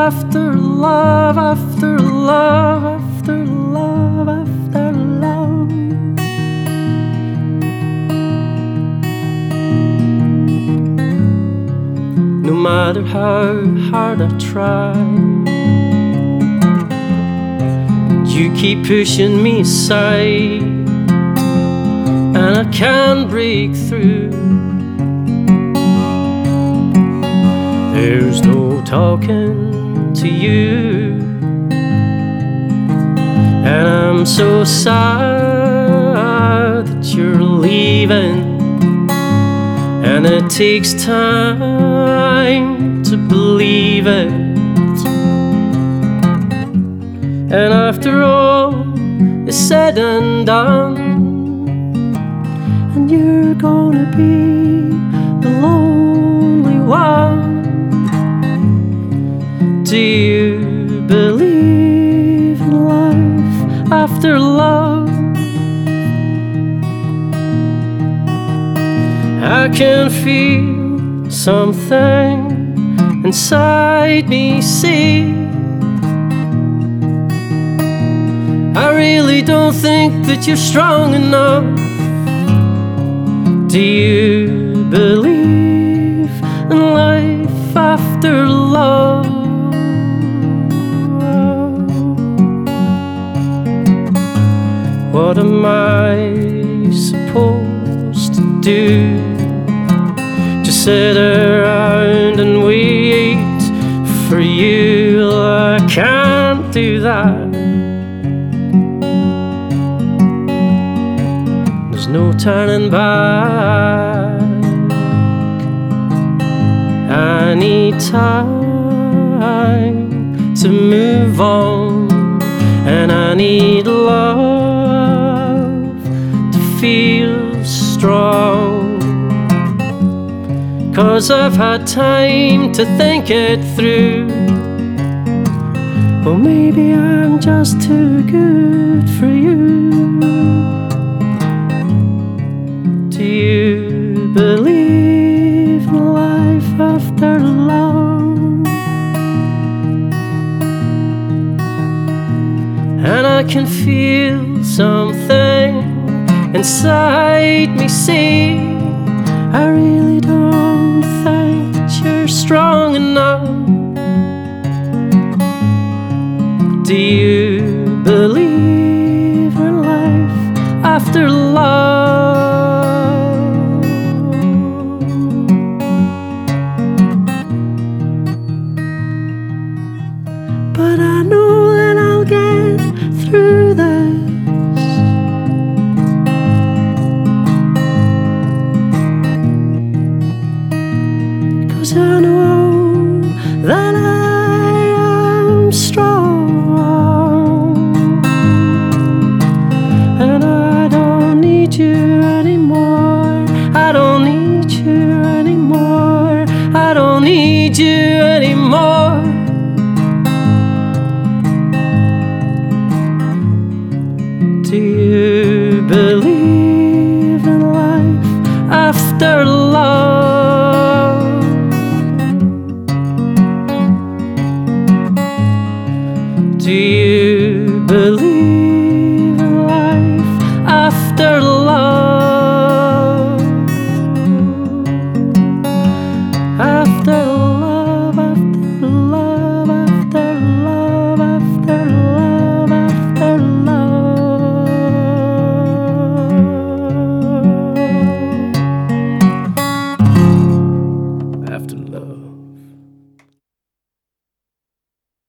after love, after love, after love, after love. No matter how hard I try, you keep pushing me aside, and I can't break through. There's no talking to you, and I'm so sad that you're leaving. And it takes time to believe it. And after all is said and done, and you're gonna be the lonely one, do you believe in life after love? I can feel something inside me say, I really don't think that you're strong enough. Do you believe in life after love? What am I supposed to do? Just sit around and wait for you? I can't do that. There's no turning back. I need time to move on, and I need love to feel strong. 'Cause I've had time to think it through. Well, maybe I'm just too good for you. Do you believe in life after love? And I can feel something inside me say, I really don't think that you're strong enough. Do you believe in life after love? But I know that I'll get through this. 'Cause I know that I am strong, and I don't need you anymore. I don't need you anymore. I don't need you anymore. Do you believe